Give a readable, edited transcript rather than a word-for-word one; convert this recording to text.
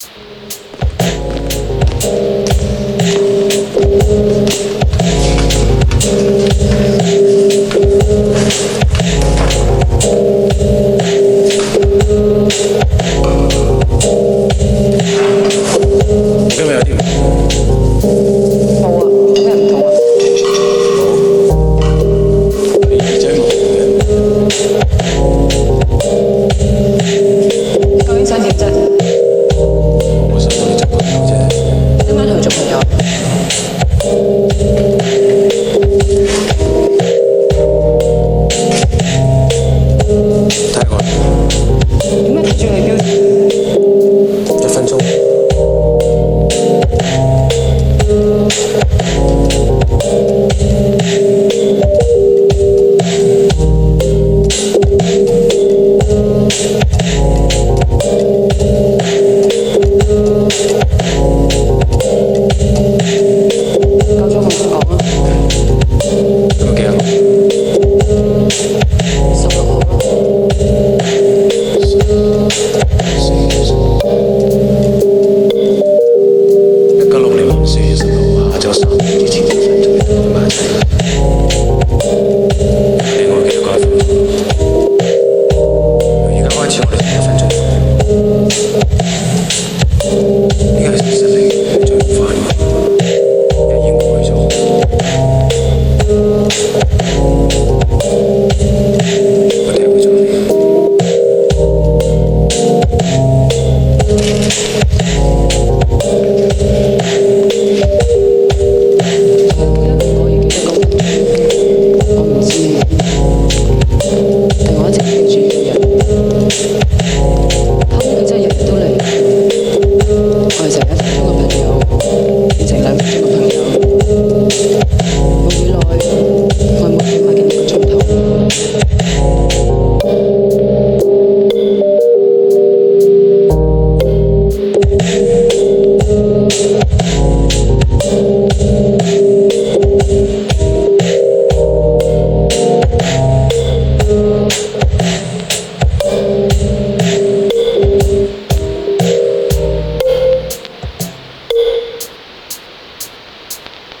有冇有啲？ 冇啊，有咩唔同啊？ 你耳仔冇嘅， 究竟想點啫？ 我想同你做朋友啫。 點解同佢做朋友？ 睇我點解睇住你標？ 1分鐘。 夠鐘我唔講啦今日幾多號 ，16號咯。 1996年4月16號下晝3點之前2分鐘同埋一齊。你我幾多個1分鐘？由而家開始我哋1分鐘。呢個係事實嚟嘅，再唔翻已經過去咗。我聽會咗你。